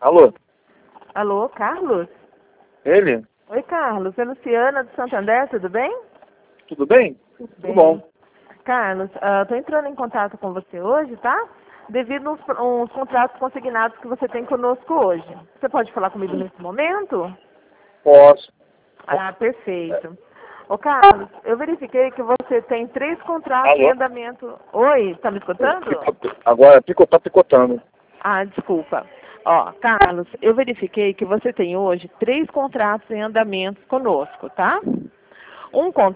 Alô? Alô, Carlos? Ele? Oi, Carlos. É Luciana do Santander, tudo bem? Tudo bem? Tudo bom. Carlos, estou entrando em contato com você hoje, tá? Devido uns contratos consignados que você tem conosco hoje. Você pode falar comigo nesse momento? Posso. Ah, perfeito. Ô, Carlos, eu verifiquei que você tem 3 contratos Alô? em andamento. Oi, está me escutando? Agora tá picotando. Ah, desculpa. Ó, Carlos, eu verifiquei que você tem hoje 3 contratos em andamento conosco, tá? Um contrato